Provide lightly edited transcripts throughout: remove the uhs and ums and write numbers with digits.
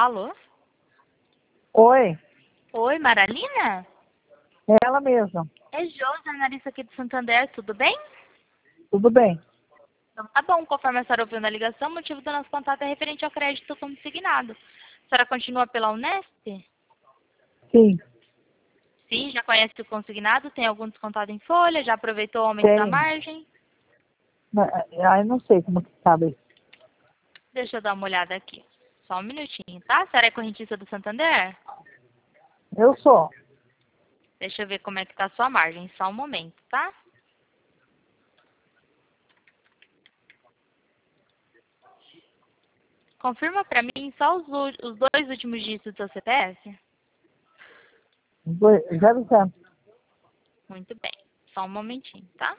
Alô? Oi, Oi, Maralina? é ela mesma. É Josi, analista aqui do Santander, tudo bem? Tudo bem? Então tá bom, conforme a senhora ouviu na ligação, o motivo do nosso contato é referente ao crédito consignado. A senhora continua pela Unesp? Sim, Sim, já conhece o consignado? Tem algum descontado em folha? Já aproveitou o aumento da tem. margem? Eu não sei como que sabe. Deixa eu dar uma olhada aqui. Só um minutinho, tá? A senhora é correntista do Santander? Eu sou. Deixa eu ver como é que tá a sua margem. Só um momento, tá? Confirma pra mim só os dois últimos dígitos do seu CPF? 0,0. Muito bem. Só um momentinho, tá?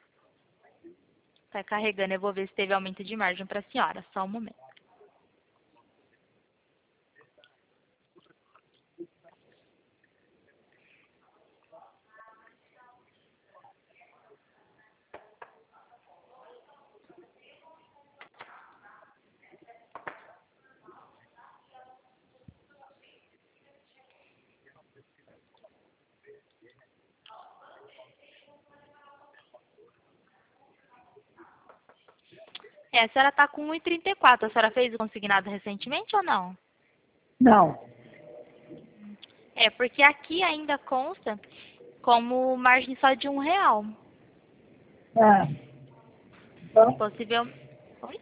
Tá carregando. Eu vou ver se teve aumento de margem pra senhora. Só um momento. A senhora tá com 1,34. A senhora fez o consignado recentemente ou não? Não. Porque aqui ainda consta como margem só de R$ 1. É. Então, Possível... Oi?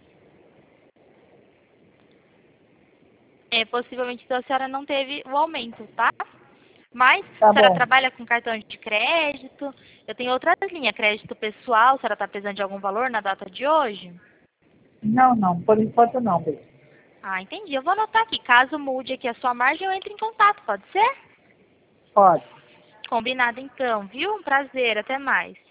Possivelmente então, a senhora não teve o aumento, tá? Mas a tá senhora bom. trabalha com cartão de crédito. Eu tenho outras linhas, crédito pessoal. A senhora está precisando de algum valor na data de hoje? Não, não. Por enquanto não, bem. Ah, entendi. Eu vou anotar aqui. Caso mude aqui a sua margem, eu entre em contato, pode ser? Pode. Combinado então, viu? Um prazer. Até mais.